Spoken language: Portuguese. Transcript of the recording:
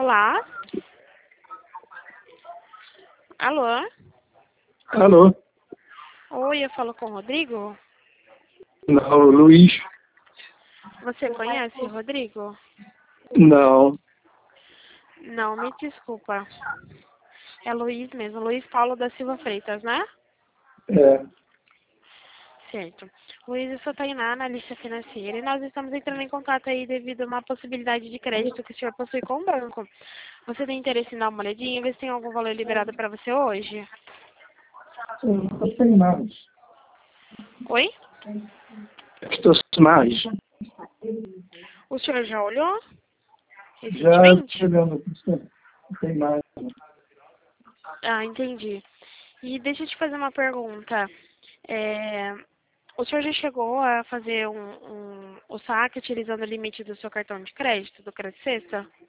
Olá? Alô? Alô? Oi, eu falo com o Rodrigo? Não, Luiz? Você conhece o Rodrigo? Não. Não, me desculpa. É Luiz mesmo, Luiz Paulo da Silva Freitas, né? É. Certo. Luiz, eu sou Tainá, analista financeira, e nós estamos entrando em contato aí devido a uma possibilidade de crédito que o senhor possui com o banco. Você tem interesse em dar uma olhadinha, ver se tem algum valor liberado para você hoje? Não tem mais. Oi? Estou sem mais. O senhor já olhou Já recentemente? estou olhando aqui. Não tem mais. Ah, entendi. E deixa eu te fazer uma pergunta. É, o senhor já chegou a fazer o saque utilizando o limite do seu cartão de crédito, do Crédito Sexta?